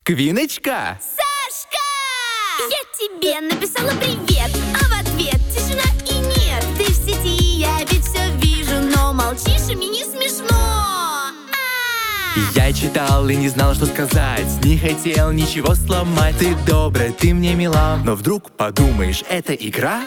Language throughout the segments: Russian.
Квиночка! Сашка! Я тебе написала привет, а в ответ тишина и нет. Ты в сети, я ведь все вижу, но молчишь, и мне не смешно. Я читал и не знал, что сказать. Не хотел ничего сломать. Ты добрая, ты мне мила, но вдруг подумаешь, это игра?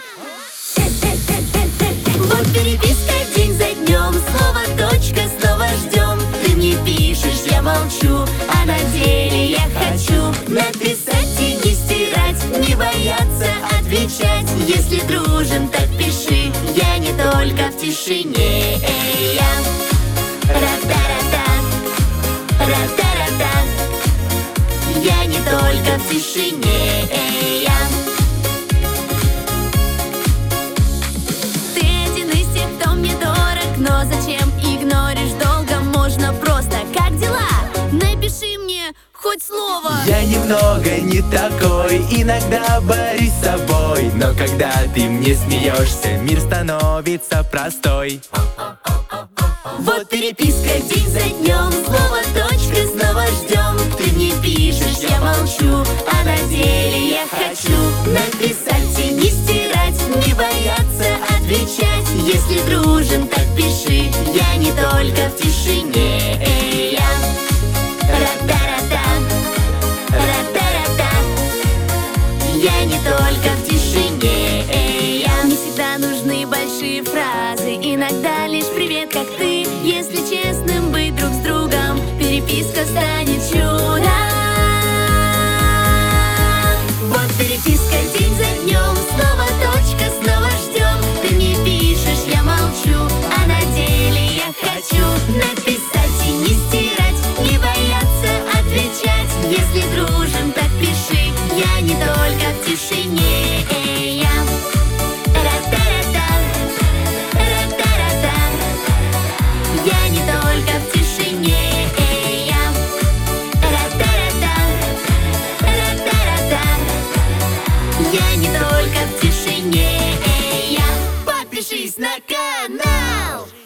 Вот переписка день за днем, слово точка, снова ждем. Ты мне пишешь, я молчу, а на деле я хочу написать и не стирать, не бояться отвечать. Если дружим, так пиши, я не только в тишине. Ра-та-ра-та, ра-та-ра-та, я не только в тишине. Ты один из тех, кто мне дорог, но зачем игноришь долго? Можно просто, как дела? Напиши мне хоть слово. Я немного не такой, иногда борюсь с собой. Но когда ты мне смеешься, мир становится простой. Вот переписка день за днем, слово точка, снова ждем. Ты мне пишешь, я молчу, а на деле я хочу написать и не стирать, не бояться отвечать. Если дружим, так пиши, я не только в тишине. Ра-та-ра-та, ра-та-ра-та, я не только в тишине. Не всегда нужны большие фразы, иногда лишь привет, как ты. Если честным быть друг с другом, переписка станет чудом. Вот переписка день за днем, снова точка, снова ждем. Ты мне пишешь, я молчу, а на деле я хочу написать и не стирать, не бояться отвечать. Если дружим, так пиши, я не только в тишине. Ра-та-ра-та, ра-та-ра-та, я не только в тишине. Ра-та-ра-та, ра-та-ра-та, я не только в тишине. Подпишись на канал.